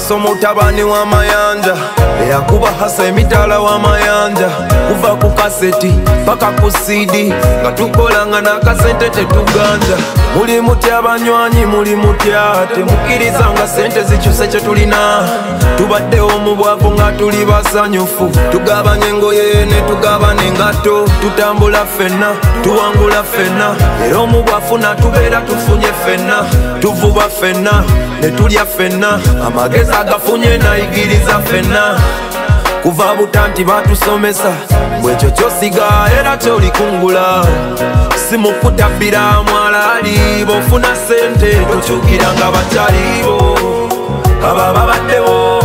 Paso mutabani wa mayanja eyakuba hasa emitala wa mayanja kuva ku kaseti paka ku CD nga tukolanga n'akasente tetuganja. Muli mutya abanywanyi muli mutya temukiriza nga sente zikyuse kye tulina. Tubaddewo mu bwavu nga tuli basanyufu tugabanye engoye ne tugabana engatto tutambula ffenna tuwangula ffenna era omu bwafuna tubeera tufunye ffenna tuvuba ffenna ne tulya ffenna amagezi agafunye nayigiriza ffenna. Kuva butanti batusomesa bwekyo kyosiga era kyolikungula simukutabbira mwalaali bofuna sente tokyukira nga bakyalibo aba babaddewo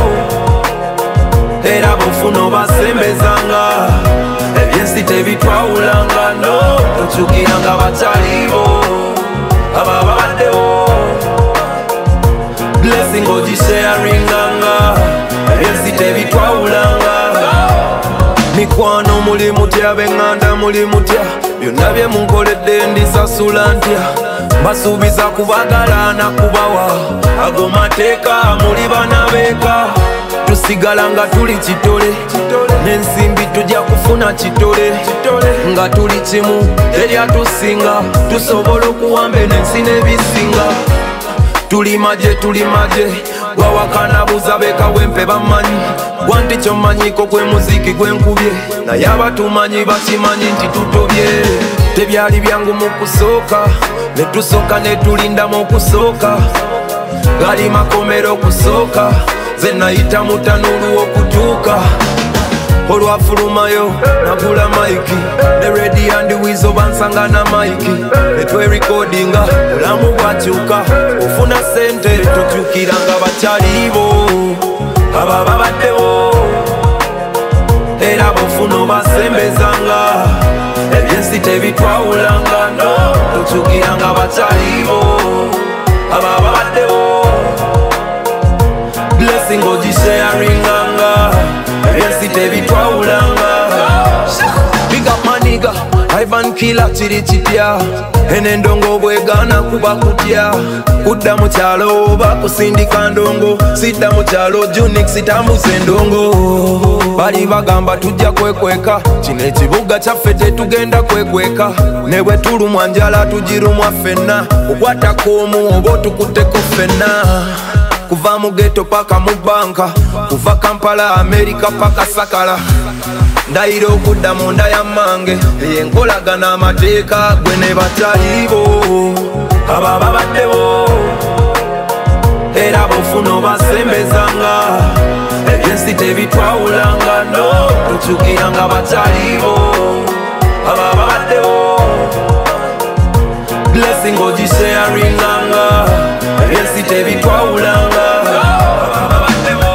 era bofuna obasembezanga ebyensi tebitwawulanga no tokyukira nga bakyalibo aba babaddewo blessing ogisharinganga ebyensi tebitwawulanga. Mikwano muli mutya benganda muli mutya byonna bye munkoledde ndisasula ntya mbasuubiza kubagala na kubawa ago mateeka muli bana beeka tusigala nga tuli kitole n'ensimbi tujja kufuna kitole nga tuli kimu teryatusinga tusobola okuwamba n'ensi n'ebisinga. Tuli maje gwawakana buza beka wempe bamanyi gwanti kyomanyiko gwe muziki gwenkubye naye abatumanyi bakimanyi nti tutobye. Tebyali byangu mu kusooka ne tusooka ne tulindamu okusooka gali makomero okusooka ze nayita mutanulu okutuuka olwafulumayo nagula maiki ne redi andi wizo bansanga na maiki netwerekodinga bulamu bwakyuka ofuna sente tokyukira nga bakyalibo aba babaddewo era bofuna obasembezanga ebyensi tebitwawulanga no tokyukira nga bakyalibo aba babaddewo blessing ogisharinganga ebyensi tebitwawulanga. Big up maniga Ivan Killer kiri kitya enendongo bwegana kuba kutya kudda mu kyalo bakusindika ndongo sidda mu kyalo Junix tambuza endongo bali bagamba tujja kwekweka kino ekibuga kyaffe tetugenda kwekweka ne bwe tulumwa njala tugirumwa ffenna okwatako omu oba otukutteko ffenna. Kuva mu ghetto paka mu banka kuva Kampala America paka Sakala ndayira okudda mu nda ya mmange eyenkolagana amateeka gwe ne bakyalibo aba babaddewo era bofuna obasembezanga ebyensi tebitwawulanga no tokyukira nga bakyalibo aba babaddewo blessing ogisharinganga ebyensi tebitwawulanga aba babaddewo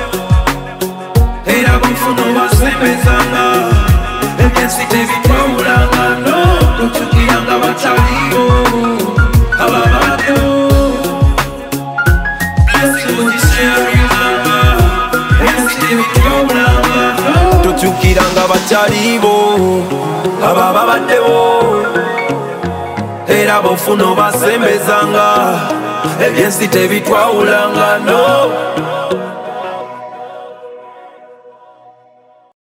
era bofuna obasembezanga ebyensi tebitwawulanga no tokyukira nga bakyalibo aba babaddewo blessing ogisharinganga ebyensi tebitwawulanga tokyukira nga bakyalibo aba babaddewo era bofuna obasembezanga ebyensi tebitwawulanga no